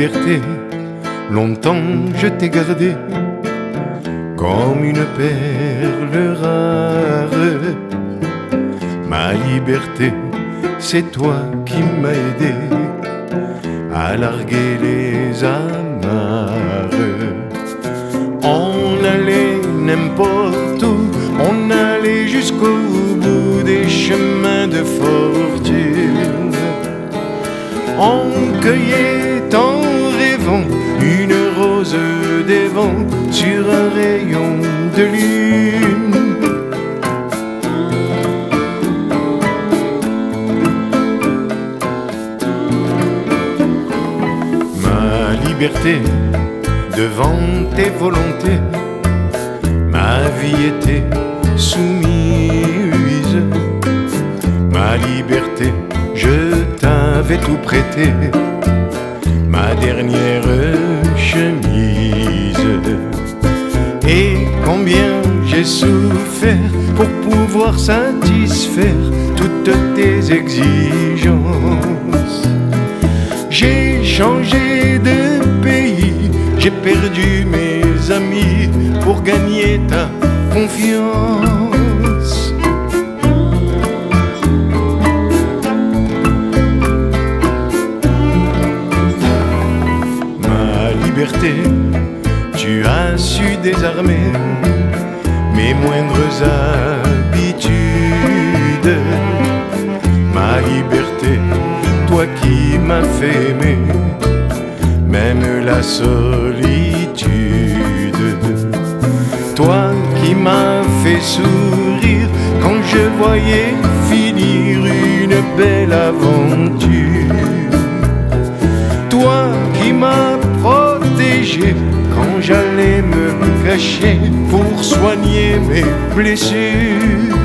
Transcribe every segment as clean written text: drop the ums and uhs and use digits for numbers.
liberté, longtemps je t'ai gardé comme une perle rare. Ma liberté, c'est toi qui m'as aidé à larguer les amarres. On allait n'importe où, on allait jusqu'au bout des chemins de fortune. On cueillait en rêvant une rose des vents sur un rayon de lune. Ma liberté, devant tes volontés, ma vie était soumise. Ma liberté, je t'avais tout prêté, ma dernière chemise. Et combien j'ai souffert pour pouvoir satisfaire toutes tes exigences. J'ai changé de pays, j'ai perdu mes amis pour gagner ta confiance. Ma liberté, tu as su désarmer mes moindres habitudes. Ma liberté, toi qui m'as fait aimer même la solitude. Toi qui m'as fait sourire quand je voyais finir une belle aventure. Toi qui m'as protégé quand j'allais me cacher pour soigner mes blessures.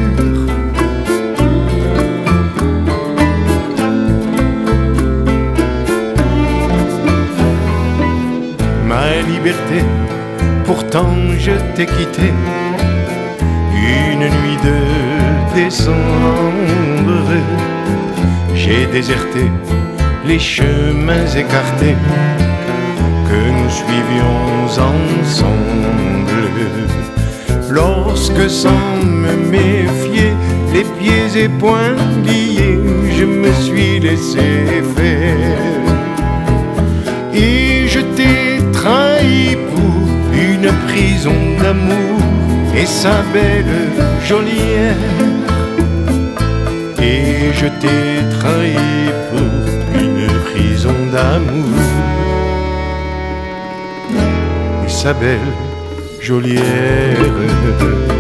Ma liberté, pourtant je t'ai quitté une nuit de décembre. J'ai déserté les chemins écartés que nous suivions ensemble. Lorsque sans me méfier, les pieds et poings liés, je me suis laissé faire. Et je t'ai trahi pour une prison d'amour et sa belle geôlière. Et je t'ai trahi pour une prison d'amour et sa belle geôlière.